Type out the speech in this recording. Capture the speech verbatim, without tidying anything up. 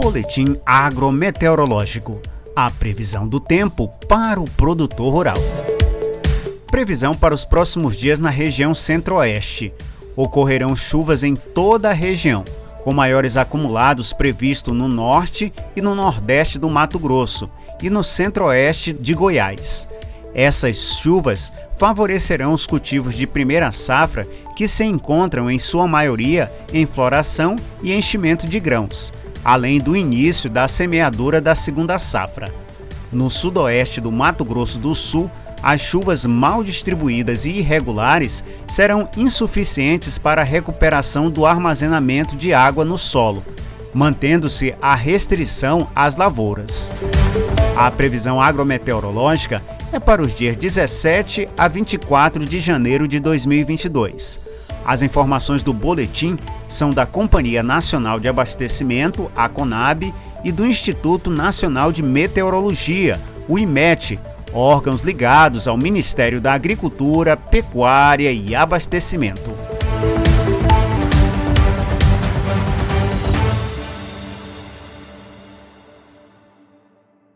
Boletim agrometeorológico. A previsão do tempo para o produtor rural. Previsão para os próximos dias na região centro-oeste. Ocorrerão chuvas em toda a região, com maiores acumulados previstos no norte e no nordeste do Mato Grosso e no centro-oeste de Goiás. Essas chuvas favorecerão os cultivos de primeira safra que se encontram em sua maioria em floração e enchimento de grãos, além do início da semeadura da segunda safra. No sudoeste do Mato Grosso do Sul, as chuvas mal distribuídas e irregulares serão insuficientes para a recuperação do armazenamento de água no solo, mantendo-se a restrição às lavouras. A previsão agrometeorológica é para os dias dezessete a vinte e quatro de janeiro de dois mil e vinte e dois. As informações do boletim são da Companhia Nacional de Abastecimento, a CONAB, e do Instituto Nacional de Meteorologia, o IMET, órgãos ligados ao Ministério da Agricultura, Pecuária e Abastecimento.